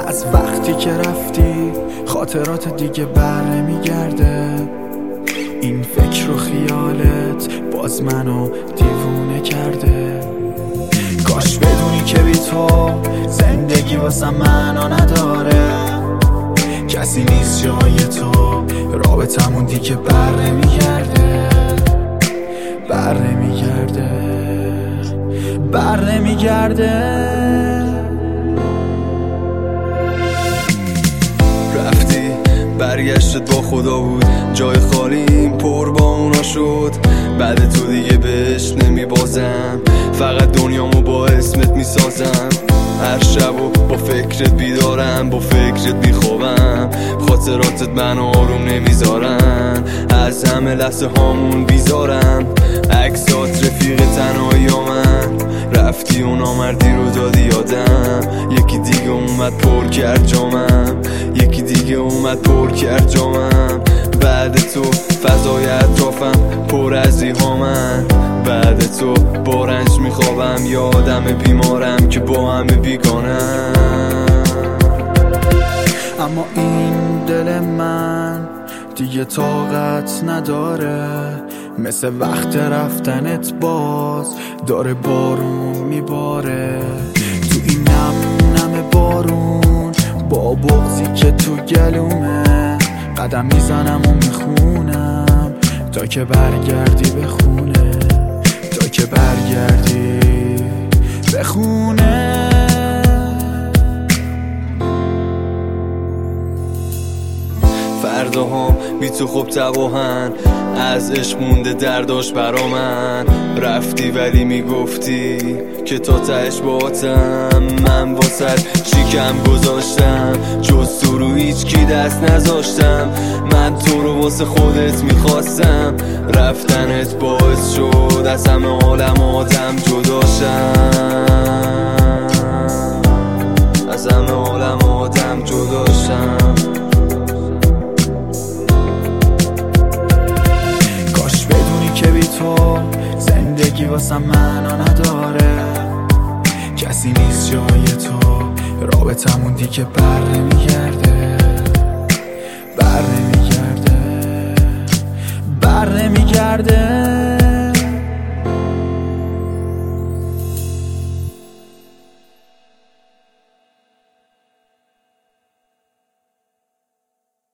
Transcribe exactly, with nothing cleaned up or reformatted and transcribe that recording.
از وقتی که رفتی خاطرات دیگه بر نمیگرده. این فکر و خیالت باز منو دیوونه کرده. کاش بدونی که بی تو زندگی واسه منو نداره. کسی نیست جای تو، رابطمون دیگه بر نمیگرده. بر نمیگرده بر نمیگرده رفتی برگشتت با خدا بود، جای خالیم پر با اونا شد. بعد تو دیگه بهش نمیبازم، فقط دنیامو با اسمت میسازم. هر شب و با فکرت بیدارم، با فکرت بیخوابم. خاطراتت منو آروم نمیذارن، از همه لحظه هامون بیزارم. عکسات رفیق تنهایی من، رفتی و نامردی رو دادی یادم. یکی دیگه اومد پر کرد جامم، یکی دیگه اومد پر کرد جامم. بعد تو فضای اطرافم پر از ریهامن، بعد تو با رنج میخوابم، یادم بیمارم که با همه بیگانم. اما این دل من دیگه طاقت نداره، مثل وقت رفتنت باز داره بارون میباره. تو این نم نم بارون با بغضی که تو گلومه، قدم میزنم و میخونم تا که برگردی به خونه، تا که برگردی به خونه. فرداهام بی تو خوب تباهن، از عشق مونده درداش برا من. رفتی ولی میگفتی که تا تهش باتم. من واسه شیکم گذاشتم، جز تو رو هیچ کی دست نذاشتم. من تو رو واسه خودت میخواستم، رفتنت باعث شد از همه عالم آدم جداشم. از همه عالم آدم جداشم. که بی تو زندگی واسه منو نداره. کسی نیست جای تو، رابطمون دیگه بر نمیگرده. بر نمیگرده بر نمیگرده